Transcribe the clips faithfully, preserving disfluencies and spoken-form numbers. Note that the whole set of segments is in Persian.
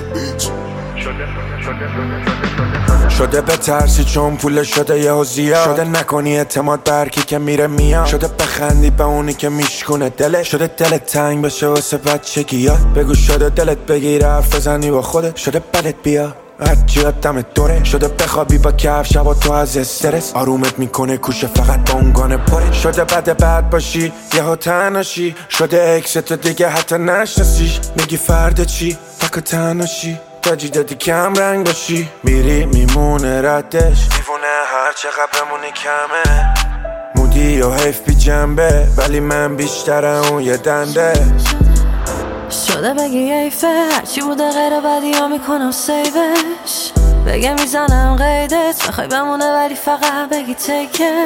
شده به ترسی چون پول شده یهو زیاد، شده نکنی اعتماد بر کی که میره میاد، شده بخندی به اونی که میشکونه دلش، شده دلت تنگ بشه واسه بچگیات. بگو شده دلت بگیره حرف بزنی با خودت، شده بدت بیا هرچی دم دوره، شده بخوابی با کف شبا تو از استرس، آرومت میکنه کوشه فقط با اون گانه پره، شده بد بد باشی یهو تنهاشی، شده اکست دیگه حتی نشناسیش، میگی فردا چی تک تنهاشی، تاجی دادی کم رنگ باشی، میری میمونه ردش دیوونه هر چقدر بمونی کمه، مودی و حیف بی جنبه ولی من بیشترم اون یه دنده، شده بگی ایفه هرچی بوده غیر بدی ها میکنم سیوش، بگه میزنم قیدت بخوای بمونه ولی فقط بگی تیکه،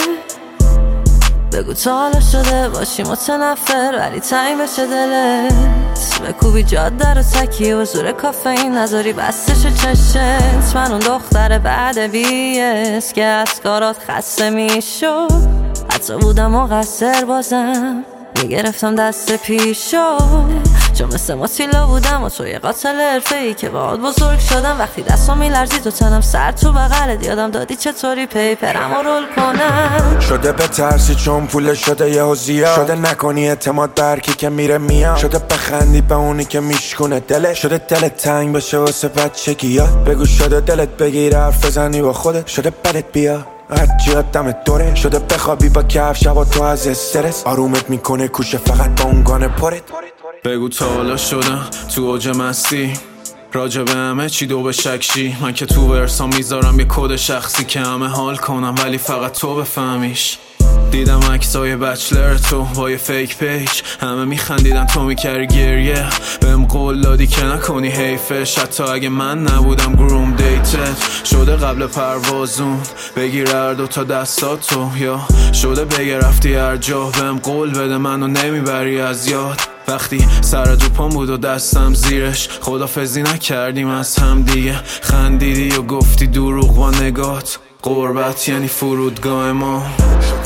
بگو تا حالا شده باشی متنفر ولی تنگ بشه دلت، بکوبی جاده رو تکیه و زور کافئین نذاری بستش چشت، من اون دختر بعد بیس که از کارات خسته میشد، حتی بودم مقصر بازم میگرفتم دست پیشو، چون مثل ماتیلا بودم و توی قاتل حرفه‌ای که باهات بزرگ شدم، وقتی دستم میلرزید و تنم سر تو بغلت یادم دادی چطوری پیپرم رو رول کنم، شده به ترسی چون پول شده یهو زیاد، شده نکنی اعتماد بر کی که میره میاد، شده بخندی به اونی که میشکونه دلش، شده دلت تنگ بشه واسه بچگیات. بگو شده دلت بگیره حرف بزنی با خودت، شده بدت بیا هرچی دم دوره، شده بخوابی با کف شبا تو از استرس، آرومت میکنه کوشه فقط با اون گانه پرت. بگو تا حالا شدم تو اوج مستی راجع به همه چی دو به شکشی، من که تو ورسام میذارم یه کد شخصی که همه حال کنم ولی فقط تو بفهمیش، دیدم عکسای بچلر تو با یه فیک پیج، همه میخندیدن تو میکردی گریه، بهم قول دادی که نکنی حیفش، حتی اگه من نبودم گروم دیتت، شده قبل پروازون بگیر هر دو تا دستاتو، یا شده بگه رفتی هر جا بهم قول بده منو نمیبری از یاد، وقتی سر جو پام بود و دستم زیرش خدافزی نکردیم از هم دیگه، خندیدی و گفتی دروغ با نگات، غربت یعنی فرودگاه ما.